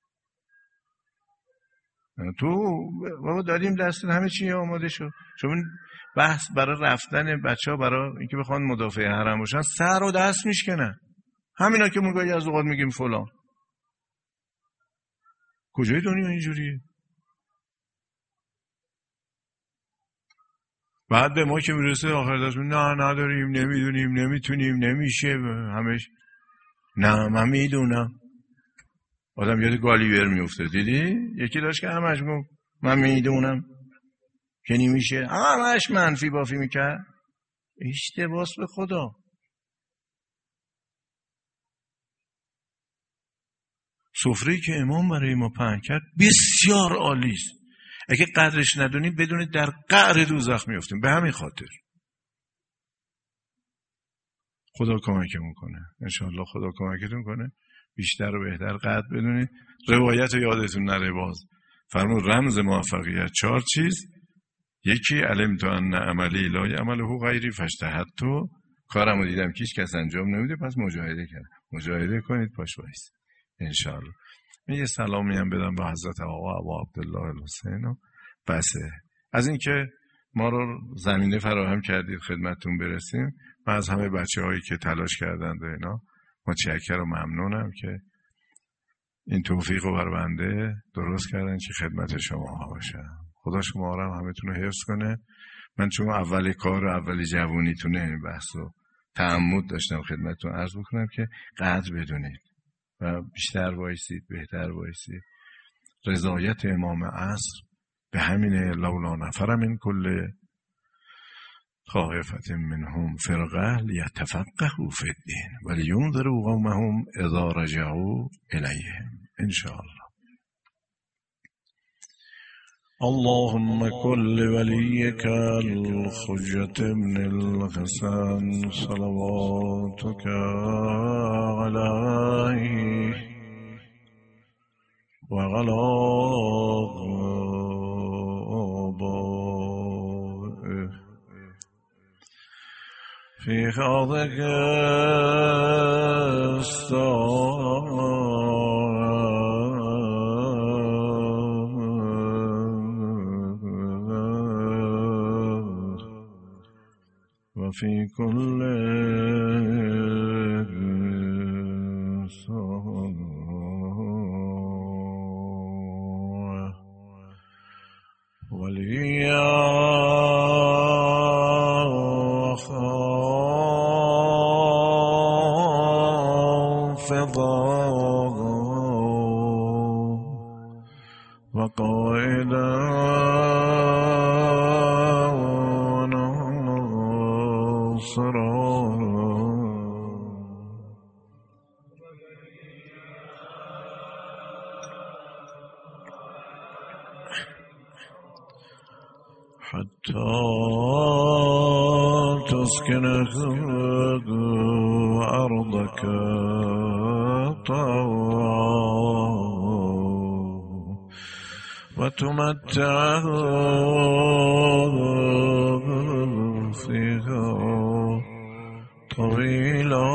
[SPEAKER 1] تو بابا داریم دست همه چی آماده شد. چون بحث برای رفتن بچه ها برای اینکه بخوان مدافع حرم باشن سر و دست میشکنن. همینا که موقعی از اوقات میگیم فلان. کجای دنیا اینجوریه؟ بعد به ما که میرسه آخر دست نه نداریم، نمیدونیم، نمیتونیم، نمیشه. همش نه من میدونم. آدم یاد گالیور میفته. دیدی؟ یکی داشت که همش گفت من میدونم که نمیشه، همش منفی بافی میکرد. اشتباس به خدا. سفره‌ای که امام برای ما پهن کرد بسیار عالی است. اگه قدرش ندونیم بدونید در قعر دوزخ میافتیم. به همین خاطر خدا کمکمون کنه. انشاءالله خدا کمکتون کنه. بیشتر و بهتر قدر بدونید. روایت رو یادتون نره باز. فرمود رمز موفقیت 4 چیز. یکی علمت ان عملی لا یعمله غیری فاجتهدت. کارمو دیدم که هیچ کس انجام نمیده، پس مجاهده کردم. مجاهده کنید، پاش وایس انشاءالله. من یه سلامی هم بدم به حضرت آقا ابا عبدالله الحسین و بسه. از اینکه ما رو زمینه فراهم کردید خدمتتون برسیم. من از همه بچه‌هایی که تلاش کردند و اینا متشکرم و ممنونم که این توفیق رو بر بنده درست کردن که خدمت شما ها باشم. خدا شما رو هم همتون رو حفظ کنه. من چون اول کار و اول جوونیتونه این بحث رو تعمد داشتم خدمتتون عرض بکنم که قدر بدونید و بیشتر وایسید، بهتر وایسید. رضایت امام عصر به همین لولا نفر من کل طائفة منهم فرقه لیتفقهوا فی الدین ولینذروا قومهم اذا رجعوا الیهم ان شاء الله. اللهم كل وليك الحجة ابن الحسن صلواتك عليه وعلى آبائه في حوضك وفي كل ساعة وليا وخافضا وقائدا حتى تسكنه أرضك طوعا وتمتعه فيها طويلا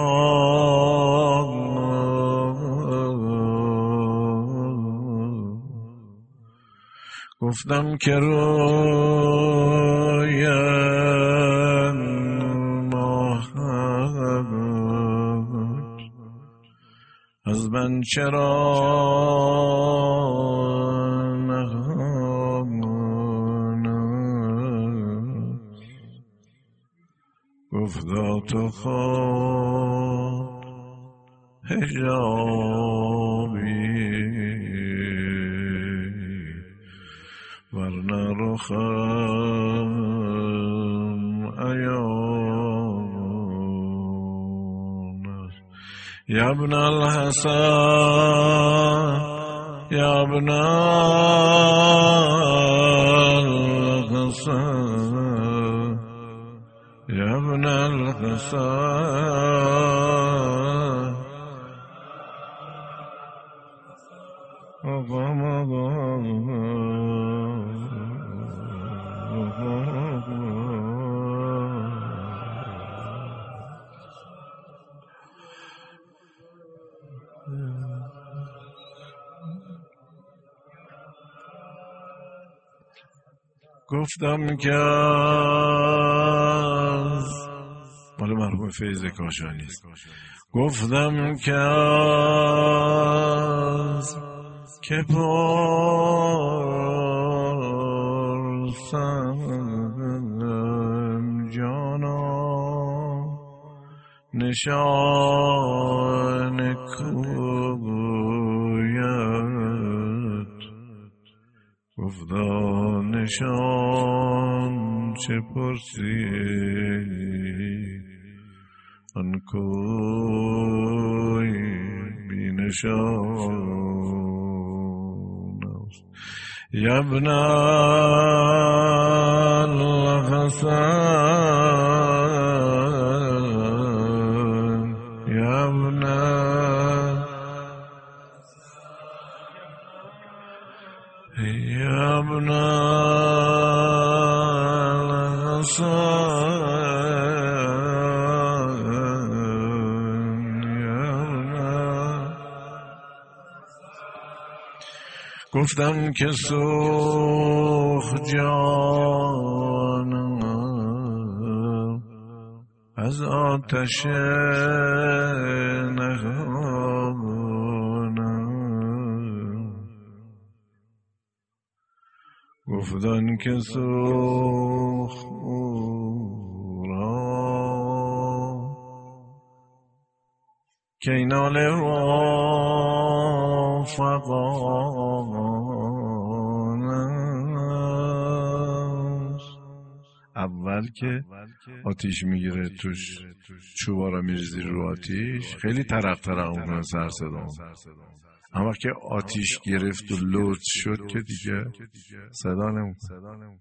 [SPEAKER 1] گفتم که روی ماهد از من چرا نهاند گفتا تو خود حجابی ورنه رخم عیان است. یا ابن الحسن یا ابن الحسن یا ابن الحسن گفتم که مال مرحوم فیض کاشانی است. گفتم که که پرسم جانا نشان کویت گفتا نشان چه پرسی آن کوی بی نشان است. یا ابن الحسن یا ابن یا ابن گفتم که سوخ جانم از آتش نهانم گفتن که سوخ را که ناله رفقانم اول که آتیش میگیره توش چوبا رو میریزی رو آتیش خیلی ترق اون سر صدا، اما که آتیش گرفت و لرد شد که دیگه صدا نمیکنه.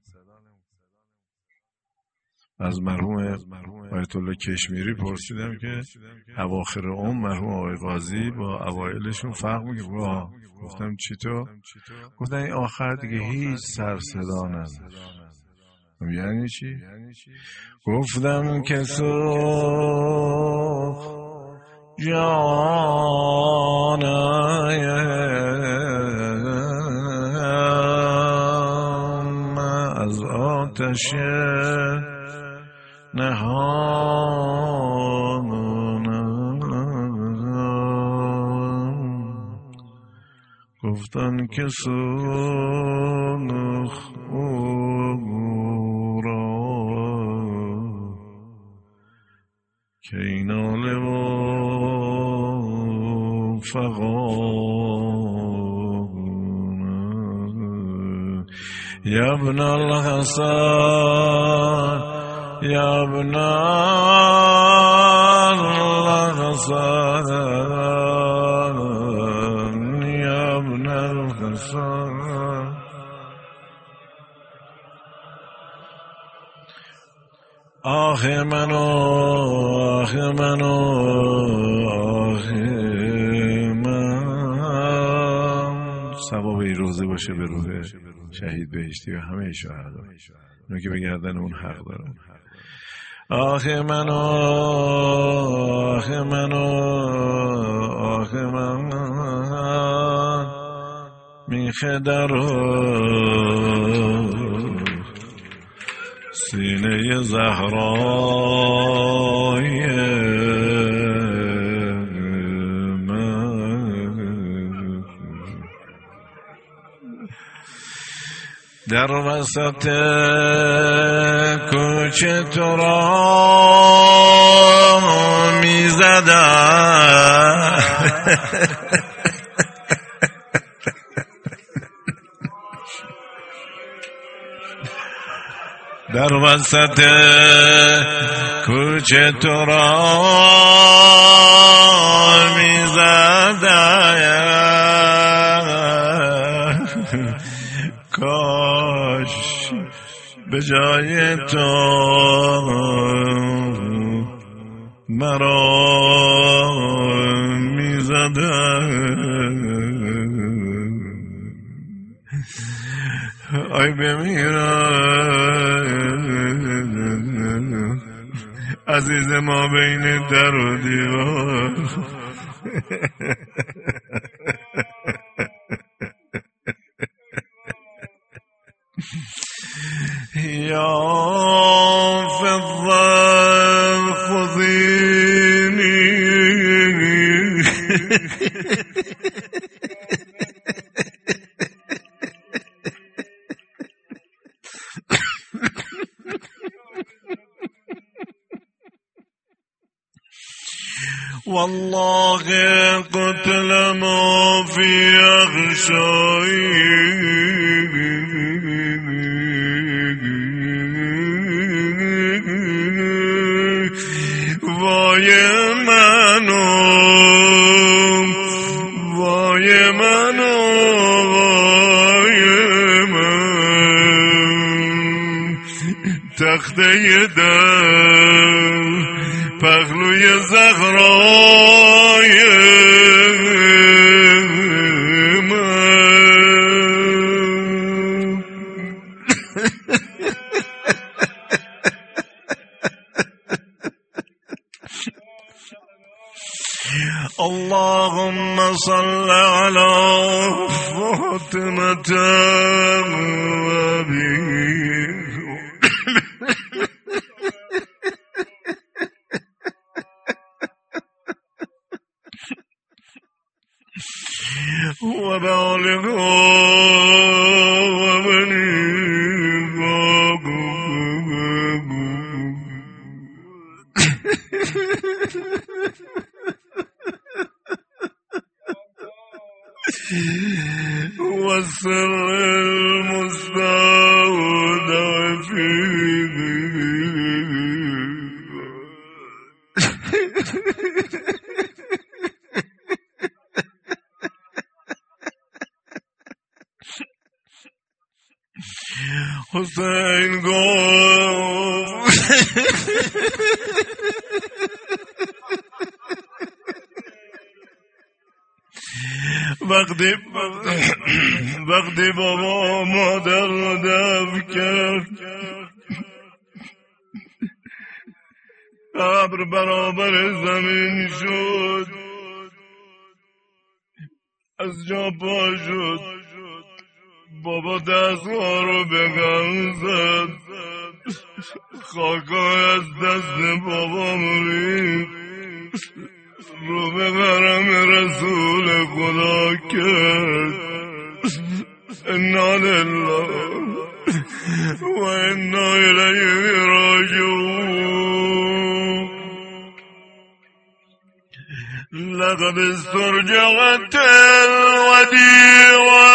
[SPEAKER 1] از مرحوم آیت الله کشمیری پرسیدم که اواخر مرحوم آقای قاضی با اوایلشون فرق میکنه. گفتم چطور؟ گفتن این آخر دیگه هیچ سر صدا نداشت. یعنی چی؟ گفتم که سوخ جانم از آتش نهانم، گفتن که سوخ او را که این ناله و فغان یا ابن الحسن یا ابن الحسن یا ابن الحسن. آخ منو آخ منو آخ من. ثواب این روزه باشه به روح شهید بهشتی و همه شهدا، اونو که به گردن اون حق دارن. آخ منو آخ منو آخ من میخه رو سینه زهرای من، در وسط کوچه تو را میزدم در وسط کوچه تو را میزدم، کاش به جای تو مرا میزدم. آی بمیرم عزیز ما بین در و دیوار. یا فضل خذینی والله قتل ما في أغشائي وای منو وای منو وای من، تخته در پهلوی زهرای من. اللهم صل على فاطمة وبالغ والسر المستودع فيه حسین گفت وقتی بابا مادر رو دفن کرد قبر برابر زمین شد، از جا پا شد، بابا دستها رو به غم زد، خاکای از دست بابا ریخت، رو به غرم رسول خدا کرد. انا لله و انا الیه راجعون. لقد استرجعت الوديعة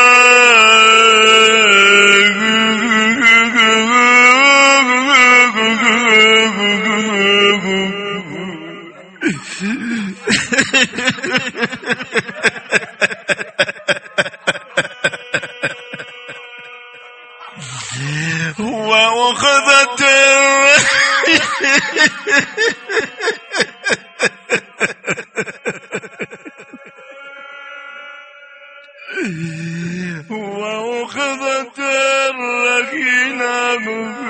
[SPEAKER 1] وأخذت وأخذت الركينة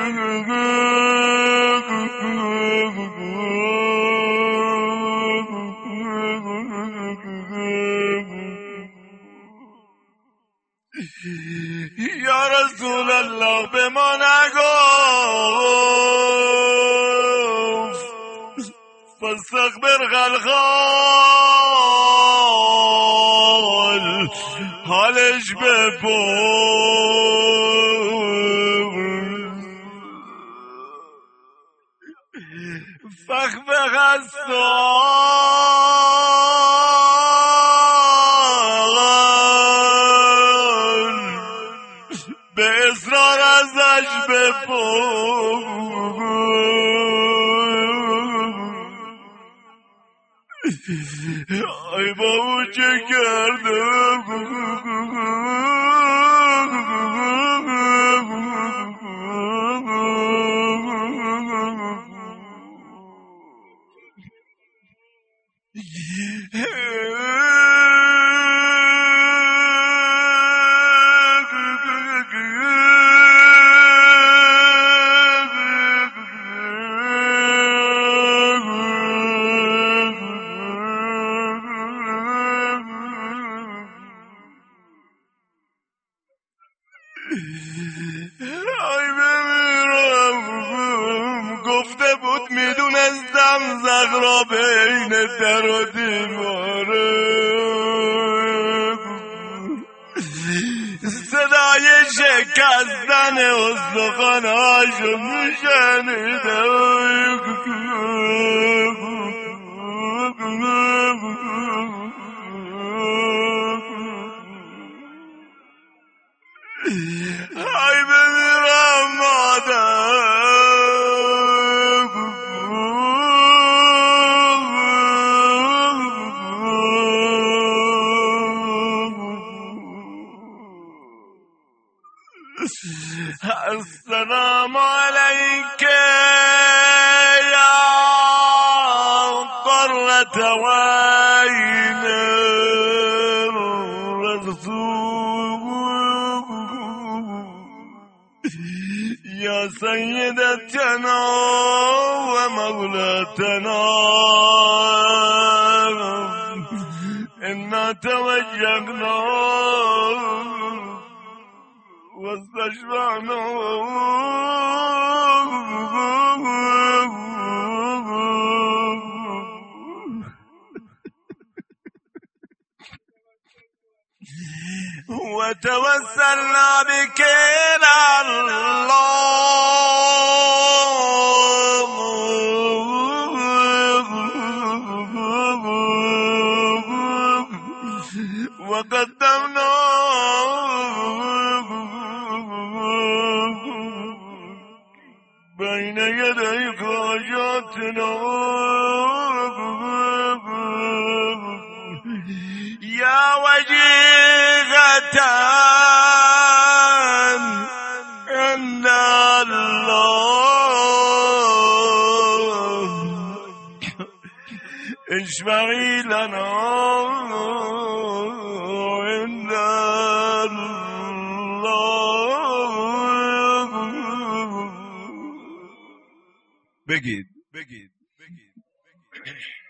[SPEAKER 1] یا رسول الله به ما نگفت فاستقبر غلغال حالش بپرس فخفق السؤال به اصرار ازش بپرس. ای بابا چه کردم ای بمیرم گفته بود میدونستم زهرا بین در و دیواره صدای شکستن استخواناشو میشنیدم. ای بمیرم مادر السلام علیک یا قرة عین یا سیدتنا و مولاتنا انا توجهنا واستشفعنا وتوسلنا بك إلى الله وقدمنا بين يدي حاجاتنا يا وجيهة اشفعی لنا عند الله. بگید